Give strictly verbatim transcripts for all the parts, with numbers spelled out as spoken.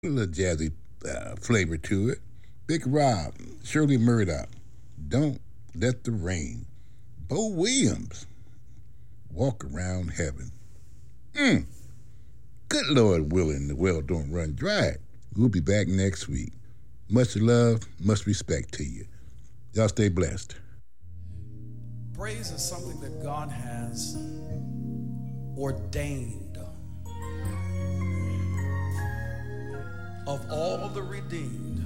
A little jazzy uh, flavor to it. Big Rob, Shirley Murdoch, Don't Let the Rain. Bo Williams, Walk Around Heaven. Mm. Good Lord willing, the well don't run dry. We'll be back next week. Much love, much respect to you. Y'all stay blessed. Praise is something that God has ordained. Of all of the redeemed,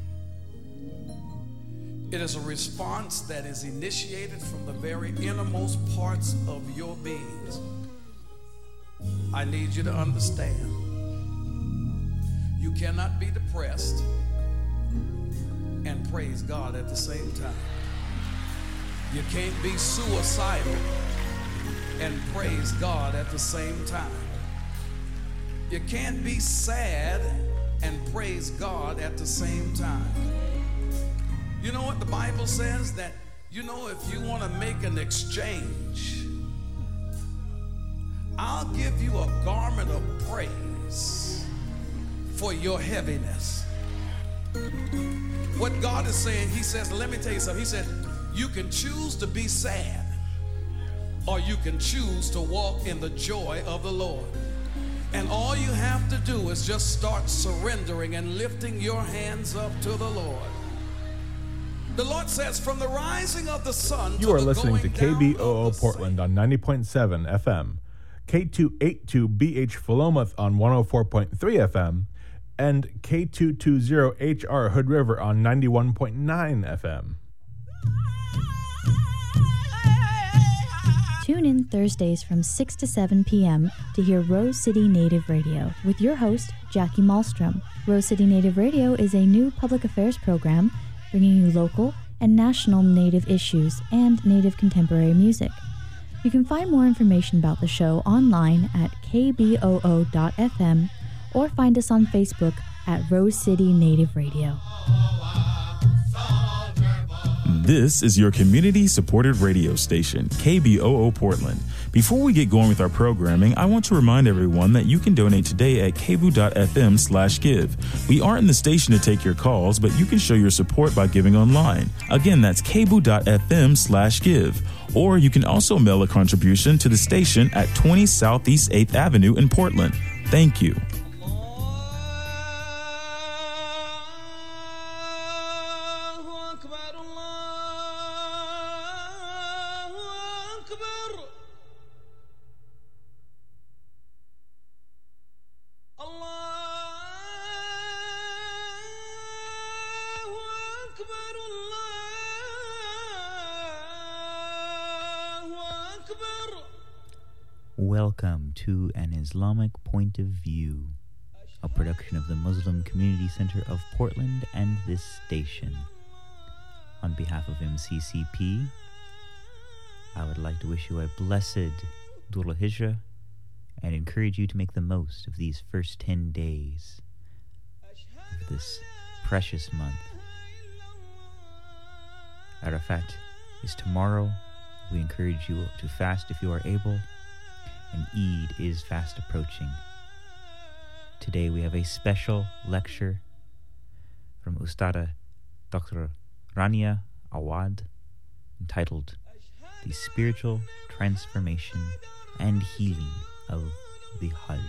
it is a response that is initiated from the very innermost parts of your beings. I need you to understand, you cannot be depressed and praise God at the same time. You can't be suicidal and praise God at the same time. You can't be sad and praise God at the same time. You know what the Bible says? That, you know, if you want to make an exchange, I'll give you a garment of praise for your heaviness. What God is saying, he says, let me tell you something. He said, you can choose to be sad, or you can choose to walk in the joy of the Lord. And all you have to do is just start surrendering and lifting your hands up to the Lord. The Lord says, from the rising of the sun You to are the listening going to down K B O of O the Portland same. on ninety point seven F M, K two eighty-two B H Philomath on one oh four point three F M, and K two twenty H R Hood River on ninety-one point nine F M. Tune in Thursdays from six to seven p.m. to hear Rose City Native Radio with your host, Jackie Malmstrom. Rose City Native Radio is a new public affairs program bringing you local and national Native issues and Native contemporary music. You can find more information about the show online at k b o o dot f m or find us on Facebook at Rose City Native Radio. This is your community-supported radio station, K B O O Portland. Before we get going with our programming, I want to remind everyone that you can donate today at k b o o dot f m slash give. We aren't in the station to take your calls, but you can show your support by giving online. Again, that's k b o o dot f m slash give. Or you can also mail a contribution to the station at twenty Southeast eighth Avenue in Portland. Thank you. Welcome to An Islamic Point of View, a production of the Muslim Community Center of Portland and this station. On behalf of M C C P, I would like to wish you a blessed Dhul Hijrah and encourage you to make the most of these first ten days of this precious month. Arafat is tomorrow. We encourage you to fast if you are able, and Eid is fast approaching. Today we have a special lecture from Ustada Doctor Rania Awad entitled The Spiritual Transformation and Healing of the Hajj.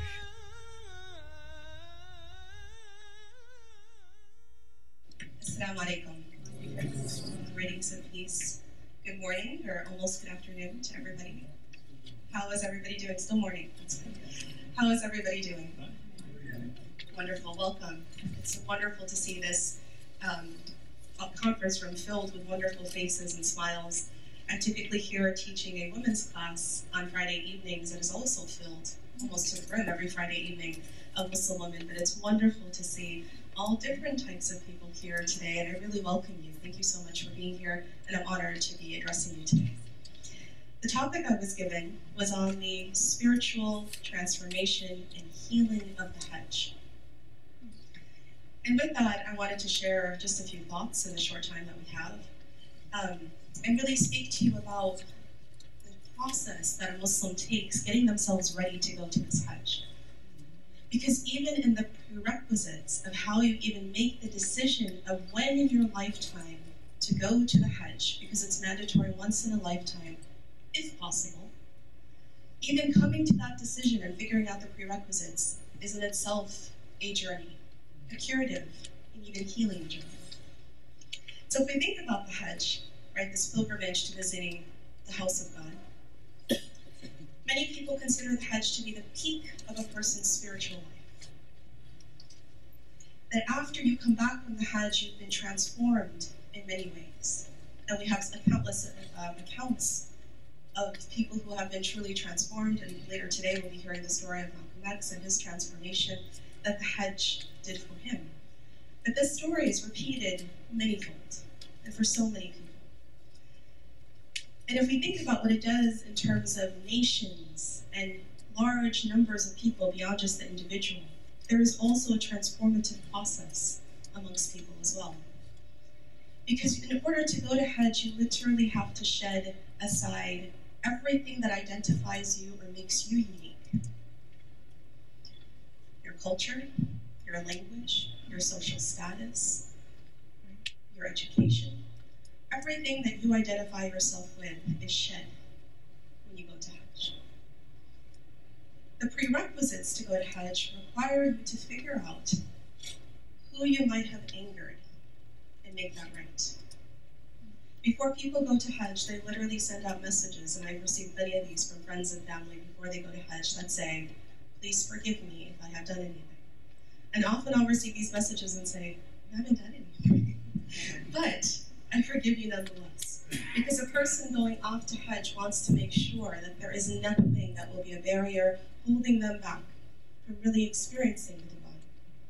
Assalamu alaikum. Greetings of peace. Good morning, or almost good afternoon to everybody. How is everybody doing? Still morning. How is everybody doing? Wonderful. Welcome. It's wonderful to see this um, conference room filled with wonderful faces and smiles. I'm typically here teaching a women's class on Friday evenings that is also filled almost to the brim every Friday evening of Muslim women, but it's wonderful to see all different types of people here today, and I really welcome you. Thank you so much for being here, and I'm honored to be addressing you today. The topic I was given was on the spiritual transformation and healing of the Hajj. And with that, I wanted to share just a few thoughts in the short time that we have, um, and really speak to you about the process that a Muslim takes getting themselves ready to go to this Hajj. Because even in the prerequisites of how you even make the decision of when in your lifetime to go to the Hajj, because it's mandatory once in a lifetime, if possible, even coming to that decision and figuring out the prerequisites is in itself a journey, a curative and even healing journey. So if we think about the Hajj, right, this pilgrimage to visiting the house of God, many people consider the Hajj to be the peak of a person's spiritual life. That after you come back from the Hajj, you've been transformed in many ways. And we have countless uh, accounts of people who have been truly transformed, and later today we'll be hearing the story of Malcolm X and his transformation that the Hajj did for him. But this story is repeated manyfold, and for so many people. And if we think about what it does in terms of nations and large numbers of people beyond just the individual, there is also a transformative process amongst people as well. Because in order to go to Hajj, you literally have to shed aside everything that identifies you or makes you unique. Your culture, your language, your social status, your education. Everything that you identify yourself with is shed when you go to Hajj. The prerequisites to go to Hajj require you to figure out who you might have angered and make that right. Before people go to Hajj, they literally send out messages, and I've received many of these from friends and family before they go to Hajj that say, please forgive me if I have done anything. And often I'll receive these messages and say, you haven't done anything. But I forgive you nonetheless. Because a person going off to Hajj wants to make sure that there is nothing that will be a barrier holding them back from really experiencing the divine.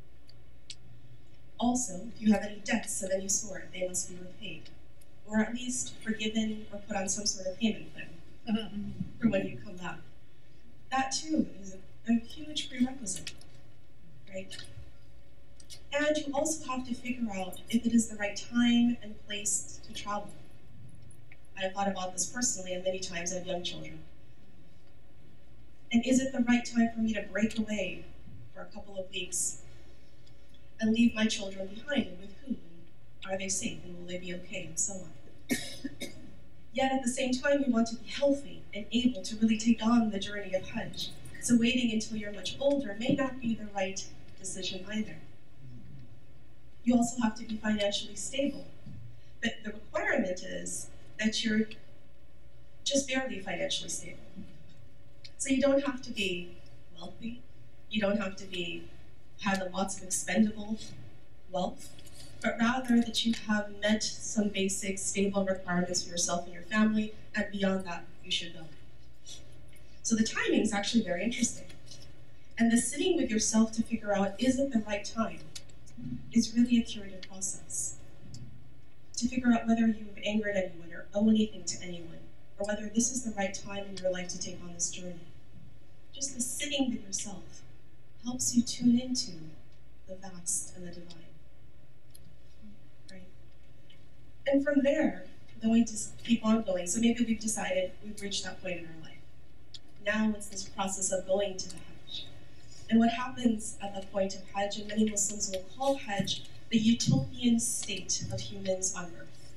Also, if you have any debts of any sort, they must be repaid, or at least forgiven or put on some sort of payment plan for when you come back. That too is a, a huge prerequisite, right? And you also have to figure out if it is the right time and place to travel. I've thought about this personally, and many times I have young children. And is it the right time for me to break away for a couple of weeks and leave my children behind, and with whom? Are they safe, and will they be okay, and so on? Yet at the same time, you want to be healthy and able to really take on the journey of Hajj. So waiting until you're much older may not be the right decision either. You also have to be financially stable. But the requirement is that you're just barely financially stable. So you don't have to be wealthy. You don't have to be have lots of expendable wealth, but rather that you have met some basic stable requirements for yourself and your family, and beyond that, you should go. So the timing is actually very interesting. And the sitting with yourself to figure out, is it the right time, is really a curative process. To figure out whether you've angered anyone or owe anything to anyone, or whether this is the right time in your life to take on this journey. Just the sitting with yourself helps you tune into the vast and the divine. Right? And from there, then we just keep on going. So maybe we've decided we've reached that point in our life. Now it's this process of going to the Hajj. And what happens at the point of Hajj, and many Muslims will call Hajj the utopian state of humans on earth.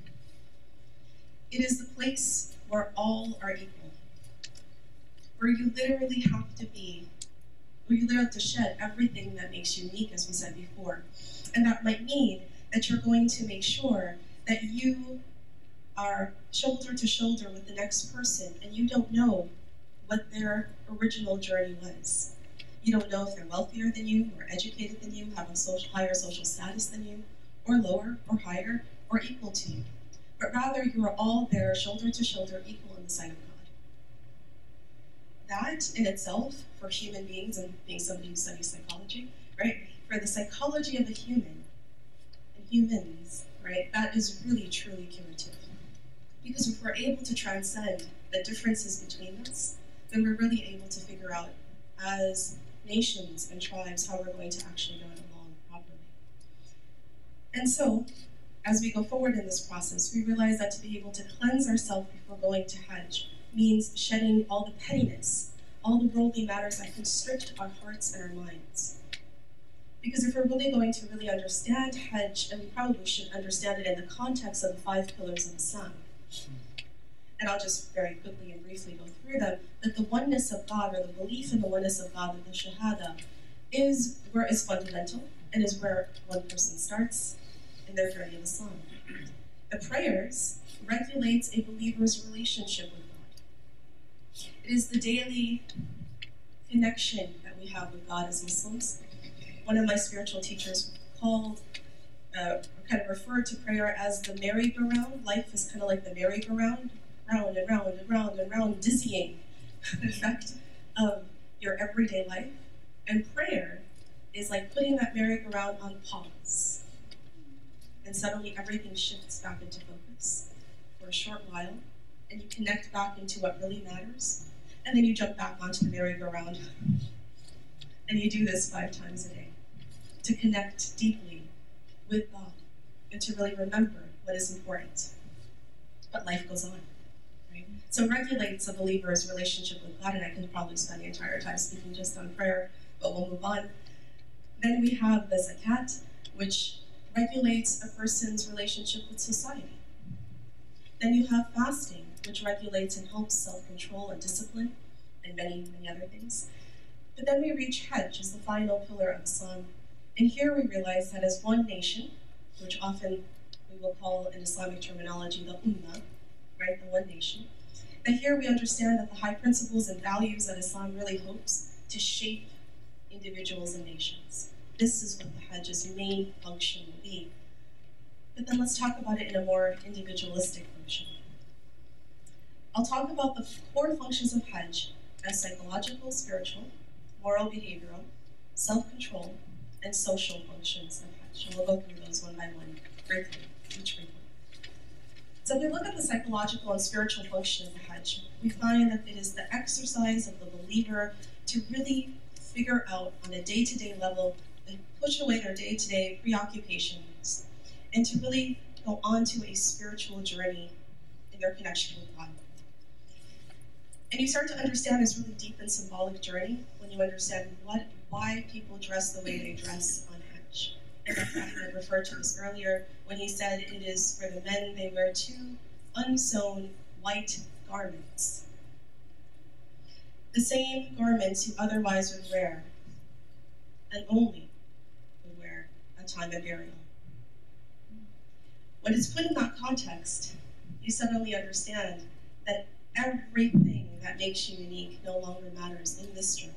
It is the place where all are equal, where you literally have to be, where you literally have to shed everything that makes you unique, as we said before. And that might mean that you're going to make sure that you are shoulder to shoulder with the next person, and you don't know what their original journey was. You don't know if they're wealthier than you, or educated than you, have a social, higher social status than you, or lower, or higher, or equal to you. But rather, you are all there, shoulder to shoulder, equal in the sight of God. That in itself, for human beings, and being somebody who studies psychology, right? For the psychology of a human, and humans, right? That is really, truly curative. Because if we're able to transcend the differences between us, then we're really able to figure out, as nations and tribes, how we're going to actually go along properly. And so, as we go forward in this process, we realize that to be able to cleanse ourselves before going to Hajj means shedding all the pettiness all the worldly matters that constrict our hearts and our minds. Because if we're really going to really understand Hajj, and we probably should understand it in the context of the five pillars of Islam. And I'll just very quickly and briefly go through them, that the oneness of God, or the belief in the oneness of God, that the Shahada, is where it's fundamental, and is where one person starts in their journey of Islam. The prayers regulates a believer's relationship with God. It is the daily connection that we have with God as Muslims. One of my spiritual teachers called, uh, kind of referred to prayer as the merry-go-round. Life is kind of like the merry-go-round, round and round and round and round, dizzying effect of your everyday life. And prayer is like putting that merry-go-round on pause. And suddenly everything shifts back into focus for a short while, and you connect back into what really matters, and then you jump back onto the merry-go-round. And you do this five times a day to connect deeply with God and to really remember what is important. But life goes on, right? So it regulates a believer's relationship with God, and I could probably spend the entire time speaking just on prayer, but we'll move on. Then we have the zakat, which regulates a person's relationship with society. Then you have fasting, which regulates and helps self-control and discipline, and many, many other things. But then we reach Hajj as the final pillar of Islam. And here we realize that as one nation, which often we will call in Islamic terminology the Ummah, right, the one nation, that here we understand that the high principles and values that Islam really hopes to shape individuals and nations. This is what the Hajj's main function will be. But then let's talk about it in a more individualistic function. I'll talk about the core functions of Hajj as psychological, spiritual, moral, behavioral, self-control, and social functions of Hajj. And we'll go through those one by one, briefly, each briefly. So if we look at the psychological and spiritual function of the Hajj, we find that it is the exercise of the believer to really figure out on a day-to-day level and push away their day-to-day preoccupations and to really go on to a spiritual journey in their connection with God. And you start to understand this really deep and symbolic journey when you understand what, why people dress the way they dress on Hajj. And Doctor Ahmed referred to this earlier when he said it is for the men, they wear two unsewn white garments. The same garments you otherwise would wear, and only would wear at time of burial. When it's put in that context, you suddenly understand that everything that makes you unique no longer matters in this journey.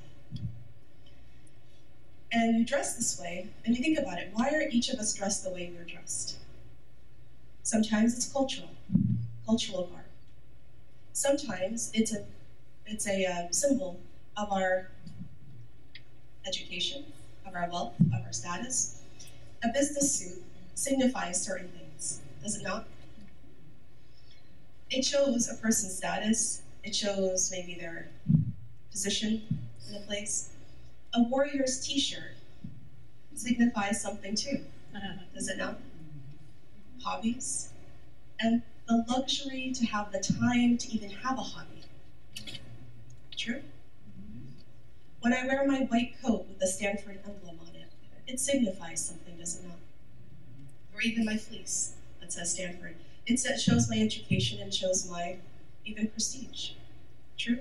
And you dress this way, and you think about it, why are each of us dressed the way we're dressed? Sometimes it's cultural, cultural garb. Sometimes it's a, it's a uh, symbol of our education, of our wealth, of our status. A business suit signifies certain things, does it not? It shows a person's status. It shows maybe their position in a place. A warrior's t-shirt signifies something too, does it not? Hobbies, and the luxury to have the time to even have a hobby. True? When I wear my white coat with the Stanford emblem on it, it signifies something, does it not? Or even my fleece that says Stanford. It shows my education and shows my even prestige. True?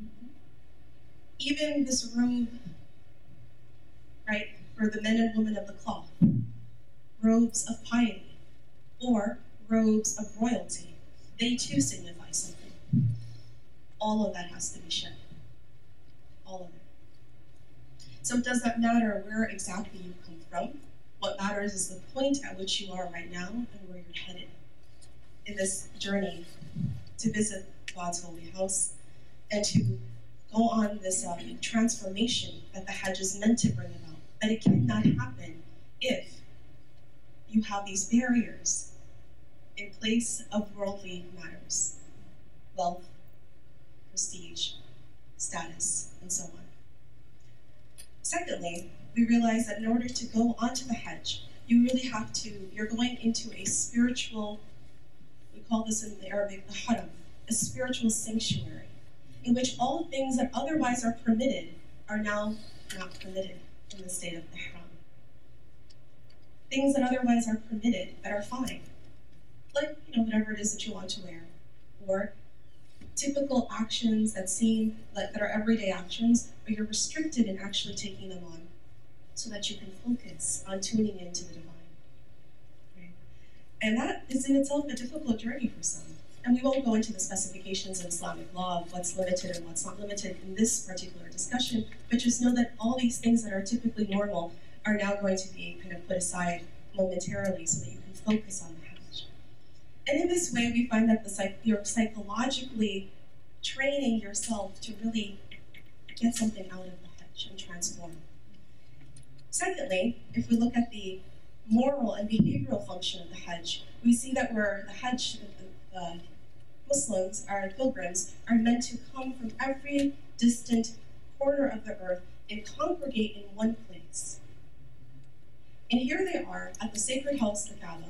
Even this robe, right, for the men and women of the cloth, robes of piety, or robes of royalty, they too signify something. All of that has to be shed. All of it. So it does not matter where exactly you come from. What matters is the point at which you are right now and where you're headed in this journey to visit God's holy house and to go on this uh, transformation that the Hajj is meant to bring about. But it cannot happen if you have these barriers in place of worldly matters, wealth, prestige, status, and so on. Secondly, we realize that in order to go onto the Hajj, you really have to, you're going into a spiritual, we call this in the Arabic the haram, a spiritual sanctuary. in which all things that otherwise are permitted are now not permitted in the state of ihram. Things that otherwise are permitted, that are fine, like, you know, whatever it is that you want to wear, or typical actions that seem like that are everyday actions, but you're restricted in actually taking them on so that you can focus on tuning into the divine. Right? And that is in itself a difficult journey for some. And we won't go into the specifications of Islamic law of what's limited and what's not limited in this particular discussion, but just know that all these things that are typically normal are now going to be kind of put aside momentarily so that you can focus on the Hajj. And in this way, we find that the psych- you're psychologically training yourself to really get something out of the Hajj and transform. Secondly, if we look at the moral and behavioral function of the Hajj, we see that we're, the Hajj, the, the Muslims, our pilgrims, are meant to come from every distant corner of the earth and congregate in one place. And here they are at the sacred house, the Kaaba,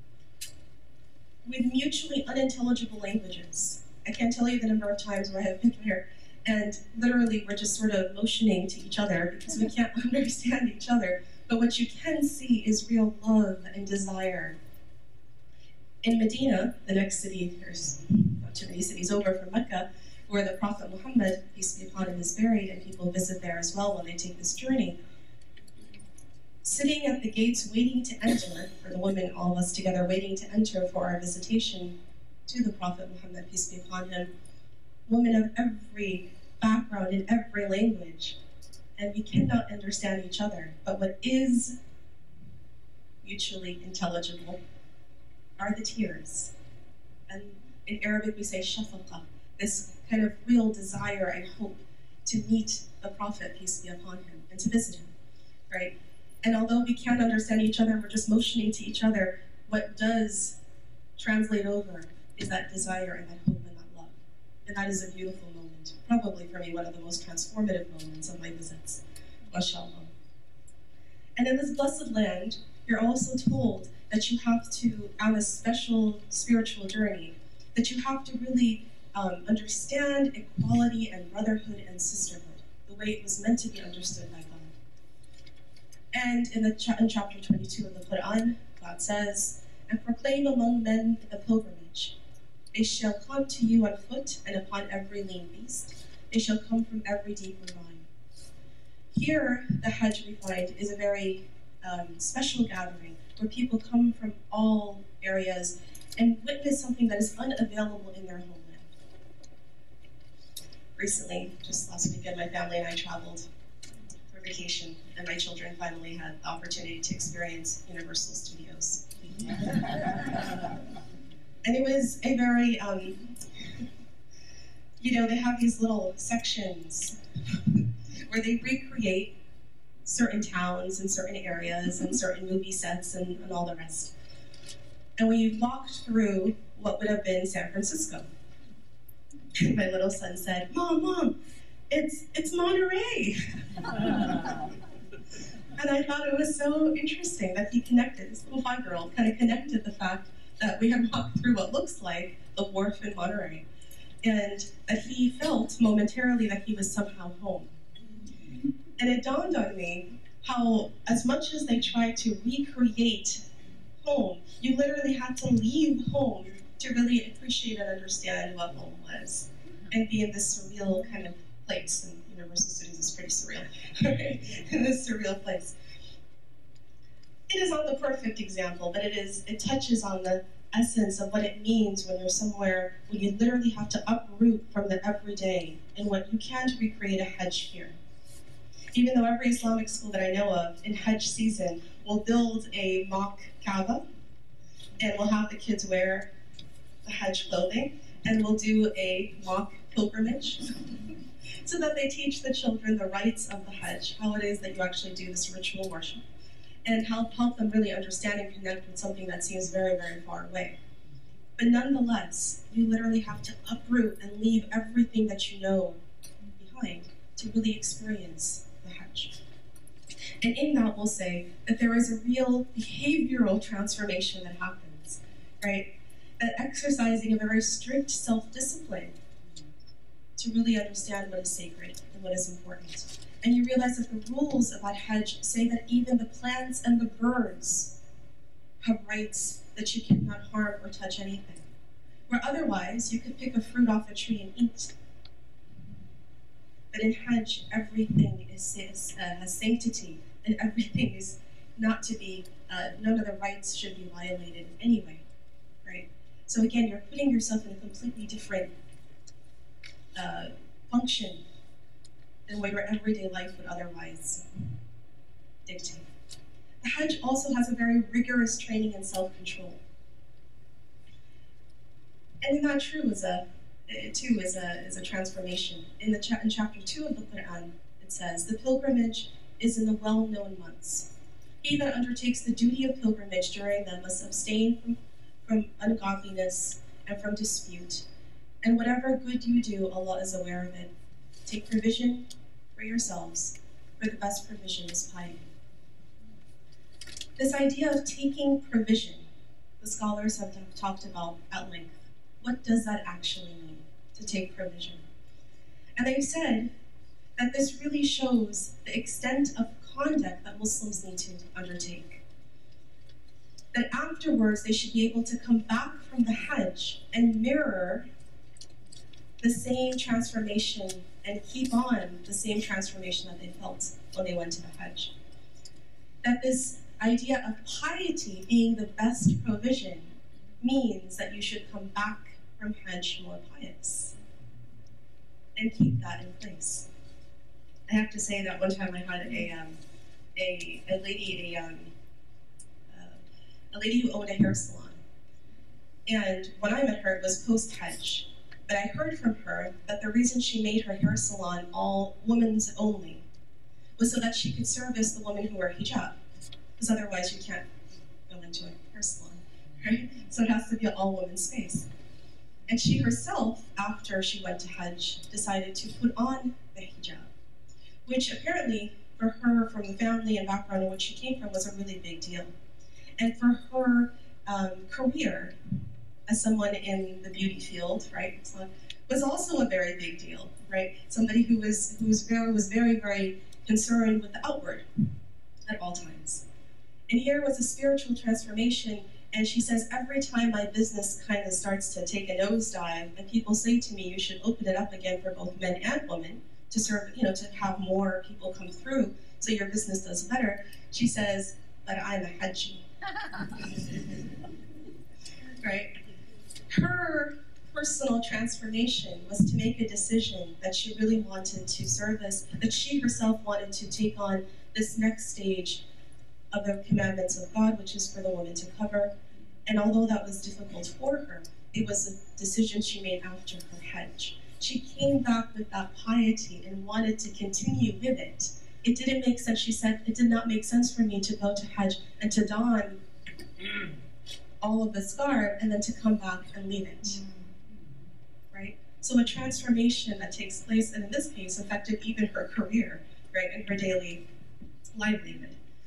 with mutually unintelligible languages. I can't tell you the number of times where I have been there, and literally we're just sort of motioning to each other because we can't understand each other. But what you can see is real love and desire. In Medina, the next city, there's not too many cities over from Mecca, where the Prophet Muhammad, peace be upon him, is buried, and people visit there as well when they take this journey. Sitting at the gates waiting to enter, for the women, all of us together, waiting to enter for our visitation to the Prophet Muhammad, peace be upon him, women of every background in every language, and we cannot understand each other. But what is mutually intelligible are the tears. And in Arabic we say shafaqa, this kind of real desire and hope to meet the Prophet, peace be upon him, and to visit him, right? And although we can't understand each other, we're just motioning to each other, what does translate over is that desire and that hope and that love. And that is a beautiful moment, probably for me one of the most transformative moments of my visits, mashallah. And in this blessed land, you're also told that you have to, on a special spiritual journey, that you have to really um, understand equality and brotherhood and sisterhood, the way it was meant to be understood by God. And in, the cha- in chapter twenty-two of the Quran, God says, "And proclaim among men a pilgrimage. They shall come to you on foot and upon every lean beast. They shall come from every deep ravine." Here, the Hajj, we find, is a very um, special gathering where people come from all areas and witness something that is unavailable in their homeland. Recently, just last weekend, my family and I traveled for vacation, and my children finally had the opportunity to experience Universal Studios. And it was a very, um, you know, they have these little sections where they recreate certain towns and certain areas and certain movie sets and, and all the rest. And when you walked through what would have been San Francisco, my little son said, "Mom, Mom, it's it's Monterey." And I thought it was so interesting that he connected, this little five-year-old kind of connected the fact that we had walked through what looks like the wharf in Monterey, and that he felt momentarily that he was somehow home. And it dawned on me how, as much as they tried to recreate home, you literally had to leave home to really appreciate and understand what home was, and be in this surreal kind of place. And Universal Studios is pretty surreal, right? In this surreal place. It is not the perfect example, but it is. It touches on the essence of what it means when you're somewhere where you literally have to uproot from the everyday and what you can't recreate a Hajj here. Even though every Islamic school that I know of in Hajj season will build a mock Kaaba, and we'll have the kids wear the Hajj clothing, and we'll do a mock pilgrimage so that they teach the children the rites of the Hajj, how it is that you actually do this ritual worship, and help, help them really understand and connect with something that seems very, very far away. But nonetheless, you literally have to uproot and leave everything that you know behind to really experience the Hajj. And in that, we'll say that there is a real behavioral transformation that happens, right? That exercising a very strict self-discipline to really understand what is sacred and what is important. And you realize that the rules about Hajj say that even the plants and the birds have rights, that you cannot harm or touch anything. Where otherwise, you could pick a fruit off a tree and eat. But in Hajj, everything is, is uh, has sanctity, and everything is not to be, uh, none of the rights should be violated in any way, right? So again, you're putting yourself in a completely different uh, function than what your everyday life would otherwise dictate. The Hajj also has a very rigorous training in self-control. And in that true is a, too is a, is a transformation. In, the cha in chapter two of the Quran, it says, the pilgrimage is in the well-known months. He that undertakes the duty of pilgrimage during them must abstain from, from ungodliness and from dispute. And whatever good you do, Allah is aware of it. Take provision for yourselves, for the best provision is piety. This idea of taking provision, the scholars have talked about at length. What does that actually mean, to take provision? And they've said that this really shows the extent of conduct that Muslims need to undertake. That afterwards they should be able to come back from the Hajj and mirror the same transformation and keep on the same transformation that they felt when they went to the Hajj. That this idea of piety being the best provision means that you should come back from Hajj more pious and keep that in place. I have to say that one time I had a um, a, a lady a um, uh, a lady who owned a hair salon, and when I met her it was post Hajj, but I heard from her that the reason she made her hair salon all women's only was so that she could service the women who wear hijab, because otherwise you can't go into a hair salon, right? So it has to be an all women's space. And she herself, after she went to Hajj, decided to put on the hijab, which apparently for her, from the family and background in which she came from, was a really big deal. And for her um, career as someone in the beauty field, right, was also a very big deal, right? Somebody who was who was very was very very concerned with the outward at all times. And here was a spiritual transformation. And she says, every time my business kind of starts to take a nosedive, and people say to me, you should open it up again for both men and women to serve, you know, to have more people come through so your business does better. She says, but I'm a Hajji. Right? Her personal transformation was to make a decision that she really wanted to service, that she herself wanted to take on this next stage of the commandments of God, which is for the woman to cover. And although that was difficult for her, it was a decision she made after her Hajj. She came back with that piety and wanted to continue with it. It didn't make sense, she said, it did not make sense for me to go to Hajj and to don all of this garb and then to come back and leave it, right? So a transformation that takes place, and in this case, affected even her career, right, and her daily livelihood.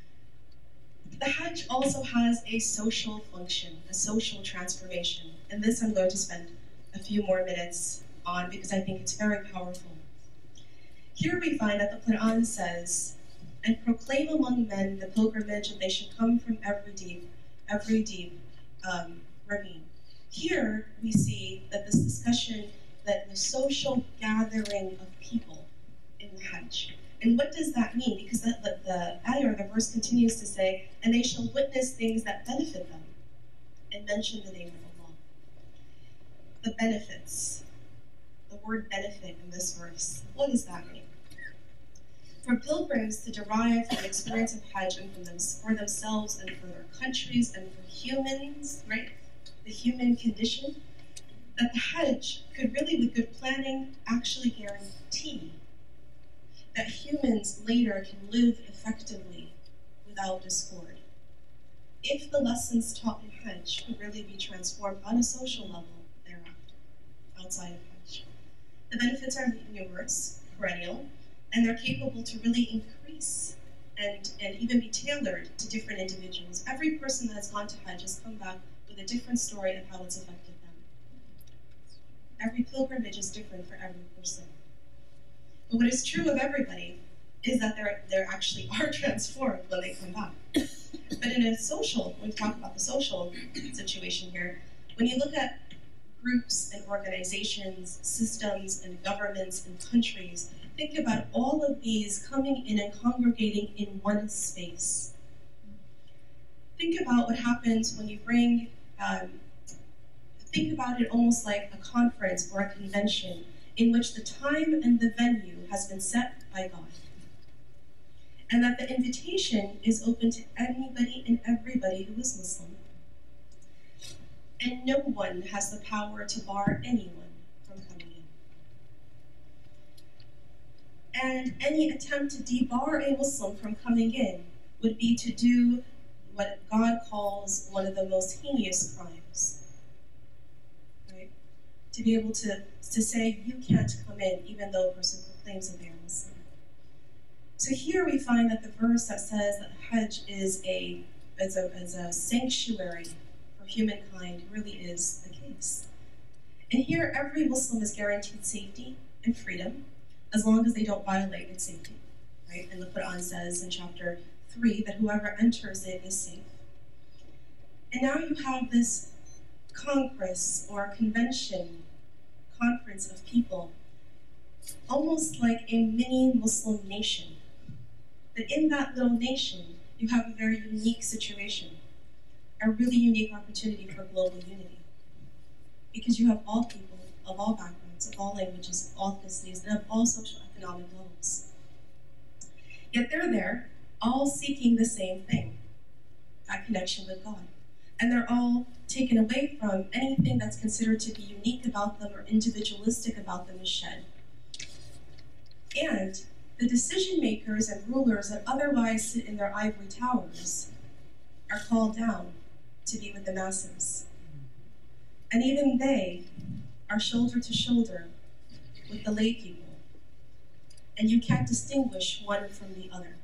The Hajj also has a social function, a social transformation, and this I'm going to spend a few more minutes on because I think it's very powerful. Here we find that the Quran says, and proclaim among men the pilgrimage, and they should come from every deep, every deep um, ravine. Here we see that this discussion, that the social gathering of people in the Hajj. And what does that mean? Because the, the, the ayah, or the verse continues to say, and they shall witness things that benefit them, and mention the name of Allah. The benefits. The word benefit in this verse. What does that mean? For pilgrims to derive from the experience of Hajj and from them, for themselves and for their countries and for humans, right? The human condition, that the Hajj could really, with good planning, actually guarantee that humans later can live effectively without discord. If the lessons taught in Hajj could really be transformed on a social level thereafter, outside of Hajj. The benefits are numerous, perennial, and they're capable to really increase and, and even be tailored to different individuals. Every person that has gone to Hajj has come back with a different story of how it's affected them. every pilgrimage is different for every person. But what is true of everybody is that they're, they're actually are transformed when they come back. But in a social, when we talk about the social situation here, when you look at groups and organizations, systems and governments and countries, think about all of these coming in and congregating in one space. Think about what happens when you bring, um, think about it almost like a conference or a convention in which the time and the venue has been set by God. And that the invitation is open to anybody and everybody who is Muslim. And no one has the power to bar anyone from coming in. And any attempt to debar a Muslim from coming in would be to do what God calls one of the most heinous crimes. Right? To be able to, to say, you can't come in, even though a person proclaims that they are Muslim. So here we find that the verse that says that Hajj is a, is a, is a sanctuary for humankind really is the case. And here every Muslim is guaranteed safety and freedom as long as they don't violate its safety. Right? And the Quran says in chapter three that whoever enters it is safe. And now you have this congress or convention, conference of people, almost like a mini Muslim nation. But in that little nation, you have a very unique situation, a really unique opportunity for global unity. Because you have all people of all backgrounds, of all languages, of all ethnicities, and of all social economic levels. Yet they're there, all seeking the same thing, that connection with God. And they're all taken away from anything that's considered to be unique about them or individualistic about them is shed. And the decision makers and rulers that otherwise sit in their ivory towers are called down to be with the masses. And even they are shoulder to shoulder with the lay people. And you can't distinguish one from the other.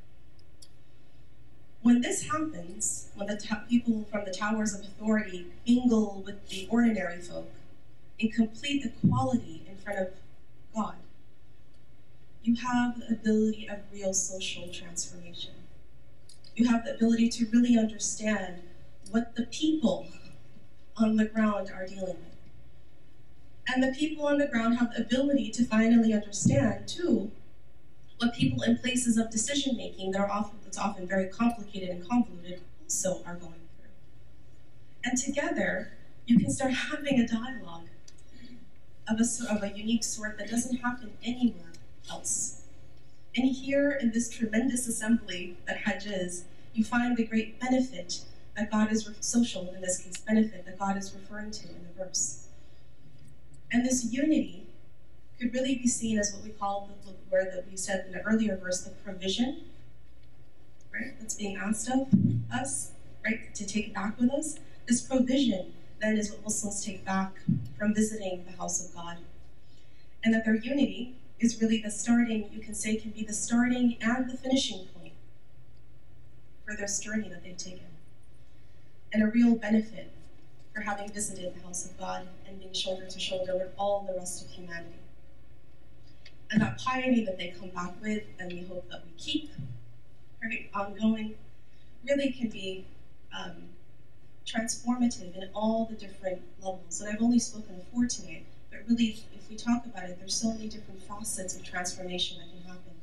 When this happens, when the ta- people from the towers of authority mingle with the ordinary folk in complete equality in front of God, you have the ability of real social transformation. You have the ability to really understand what the people on the ground are dealing with. And the people on the ground have the ability to finally understand, too, what people in places of decision-making that are often, that's often very complicated and convoluted also are going through. And together, you can start having a dialogue of a, of a unique sort that doesn't happen anywhere else. And here in this tremendous assembly that Hajj is, you find the great benefit that God is, re- social in this case, benefit that God is referring to in the verse. And this unity could really be seen as what we call, the, where that we said in the earlier verse, the provision, right, that's being asked of us, right, to take back with us. This provision then is what Muslims take back from visiting the house of God. And that their unity is really the starting, you can say, can be the starting and the finishing point for this journey that they've taken. And a real benefit for having visited the house of God and being shoulder to shoulder with all the rest of humanity. And that piety that they come back with, and we hope that we keep, right, ongoing, really can be um, transformative in all the different levels. And I've only spoken of four today, but really, if we talk about it, there's so many different facets of transformation that can happen.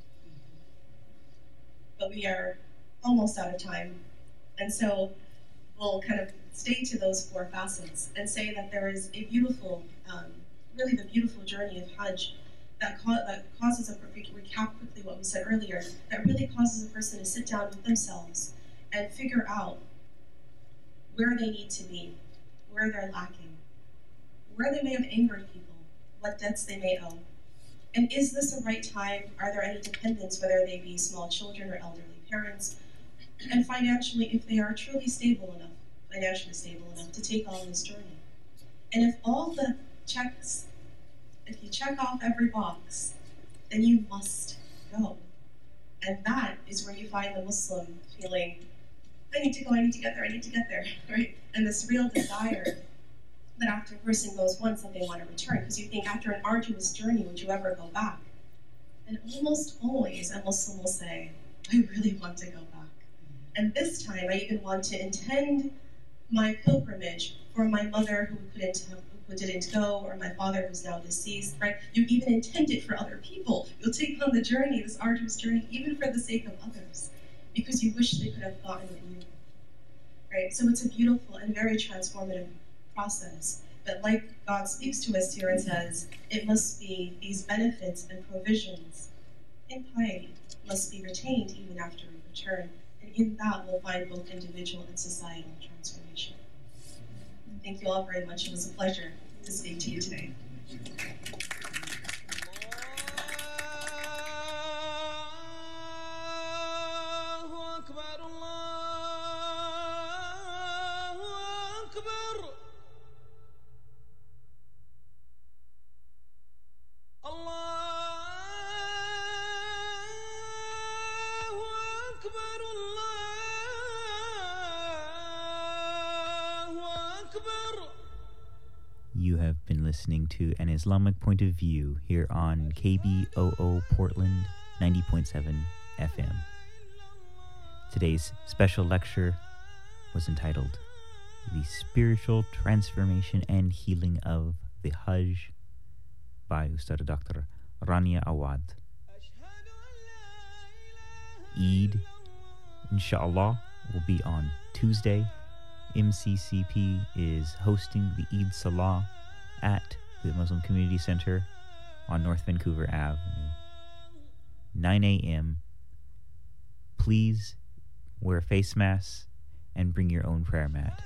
But we are almost out of time. And so we'll kind of stay to those four facets and say that there is a beautiful, um, really the beautiful journey of Hajj that, ca- that causes a, recap quickly what we said earlier, that really causes a person to sit down with themselves and figure out where they need to be, where they're lacking, where they may have angered people, what debts they may owe. And is this the right time? Are there any dependents, whether they be small children or elderly parents? And financially, if they are truly stable enough, financially stable enough to take on this journey. And if all the checks, if you check off every box, then you must go. And that is where you find the Muslim feeling, I need to go, I need to get there, I need to get there, right? And this real desire that after a person goes once that they want to return, because you think after an arduous journey, would you ever go back? And almost always, a Muslim will say, I really want to go back. And this time, I even want to intend my pilgrimage for my mother who couldn't, who didn't go, or my father who's now deceased, right? You even intend it for other people. You'll take on the journey, this arduous journey, even for the sake of others, because you wish they could have gotten what you, right? So it's a beautiful and very transformative process. But like God speaks to us here and says, it must be these benefits and provisions in piety must be retained even after we return. And in that, we'll find both individual and societal transformation. Thank you all very much. It was a pleasure to speak to you today. You have been listening to An Islamic Point of View here on K B O O Portland ninety point seven F M. Today's special lecture was entitled The Spiritual Transformation and Healing of the Hajj by Ustad Doctor Rania Awad. Eid, inshallah, will be on Tuesday. M C C P is hosting the Eid Salah at the Muslim Community Center on North Vancouver Avenue, nine a.m. Please wear face masks and bring your own prayer mat.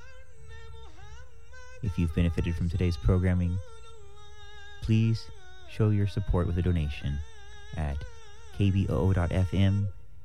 If you've benefited from today's programming, please show your support with a donation at k b o o dot f m